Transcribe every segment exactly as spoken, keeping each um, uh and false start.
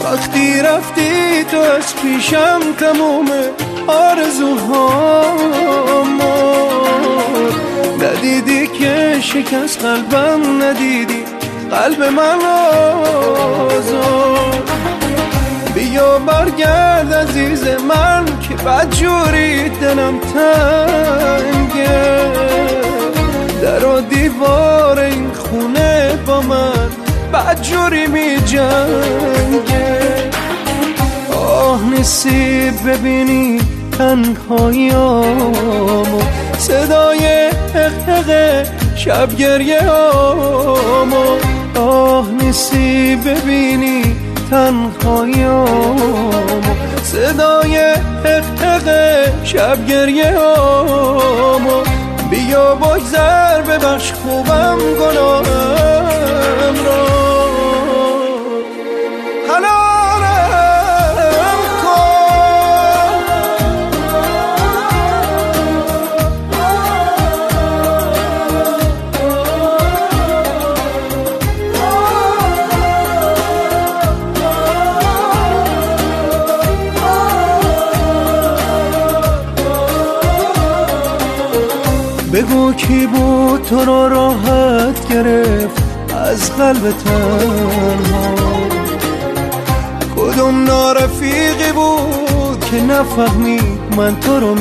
وقتی رفتی تو از پیشم تموم آرزوهامو ندیدی که شکست قلبم، ندیدی قلب من آزاد. بیا برگرد عزیز من که بدجوری دلم تنگه، در و دیوار این خونه با من بدجوری می جنگه. آه نصیب ببینی تنهاییامو، صدای حقق شب گریه آمو. آه نصیب ببینی تنهاییامو، صدای حقق شب گریه آمو. بیا بگذر ببخش خوبم گناهم را، حلالم کن. بگو کی بود تو را راحت گرفت از قلب تنها، کدوم نارفیقی بود که نفهمید من تو رو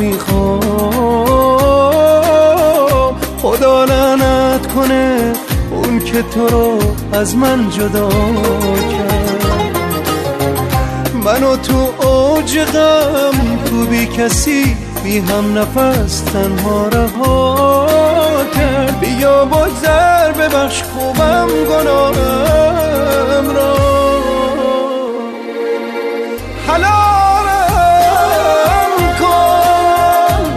میخوام. خدا لعنت کنه اون که تو رو از من جدا کرد، منو تو اوج غم تو بی کسی بی هم نفس تنها رها کرد. بیا بگذر ببخش خوبم گناهم را، حلالم کن.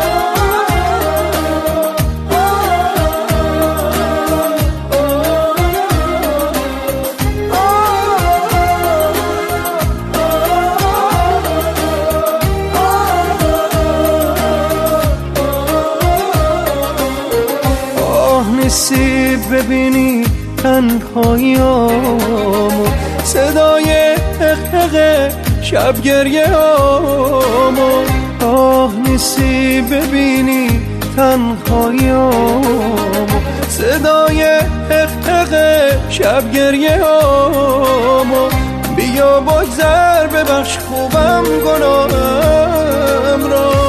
نصیب ببینی تنهاییامو، صدای حقق شب گریه آمو. آه نصیب ببینی تنهاییامو، صدای حقق شب گریه آمو. بیا بگذر ببخش خوبم گناهم را،